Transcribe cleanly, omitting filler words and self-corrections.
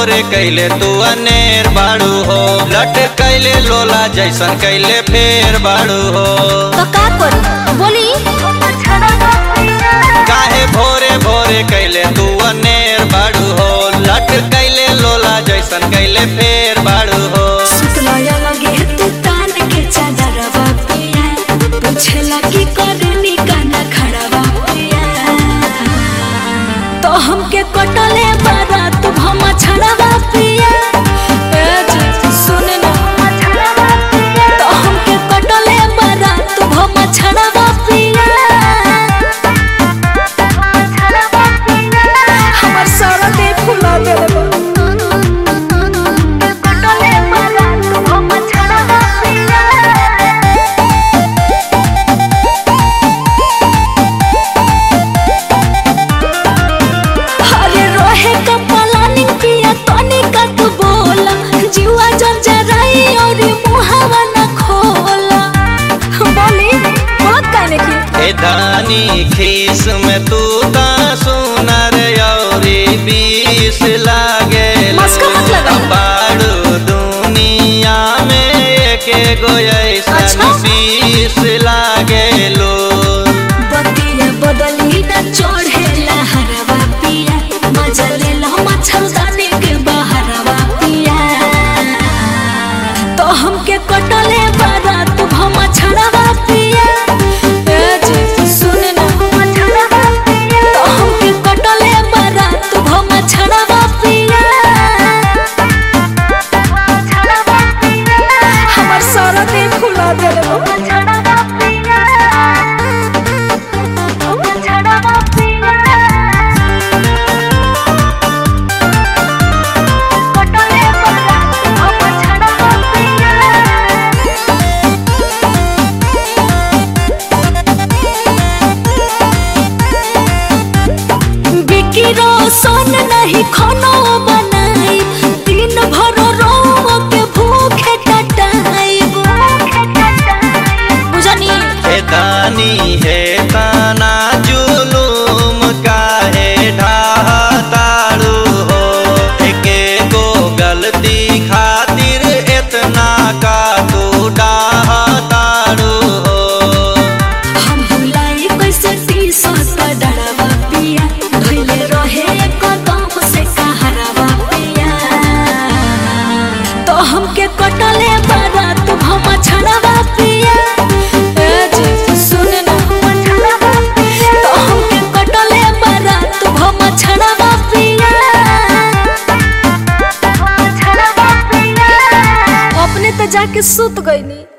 भोरे कैले तू अनेर बाड़ू हो, लट कैले लोला जैसन कैले फेर बाड़ू हो। तो का करी बोली? काहे भोरे भोरे कैले तू अनेर बाड़ू हो, लट कैले लोला जैसन कैले फेर बाड़ू हो। सुतलाया लगे तू तान के चादरवा पिया, पूछला की करनी काना खड़ावा पिया। तो हमके कटले बारा तू हम छड़ावा पिया। सुन ना तो हमके कटले बारा तू हम छड़ावा पिया। हमर सारा दे फुला देले धानी खीस में तू ता सुनर औरी बीस लागे बाड़ू दुनिया में एक गो ऐसा बीस लागे लो। बतिया बदली न चढ़ेला हरवा पिया, मजा लेला मच्छरदानी के बहरवा पिया। तो हमके कटले बारा तू हम छड़वा पिया। सोन नहीं खानो बनाई, दिन भर रो के भूखे कटाई। बुझनी हे दानी हे ताना जुलूम काहे ढाताड़ू हो, एके गो गलती खातिर इतना का तू डाहताड़ू हो। हम भुलाई कैसे टीसो का डरवा पिया, धइले रहे कदम से कहरवा पिया। तो हमके कटले बारा तू हम छड़वा पिया। सुन ना तो हमके कटले बारा तू हम छड़वा पिया। अपने तो जाके सुत गईनी।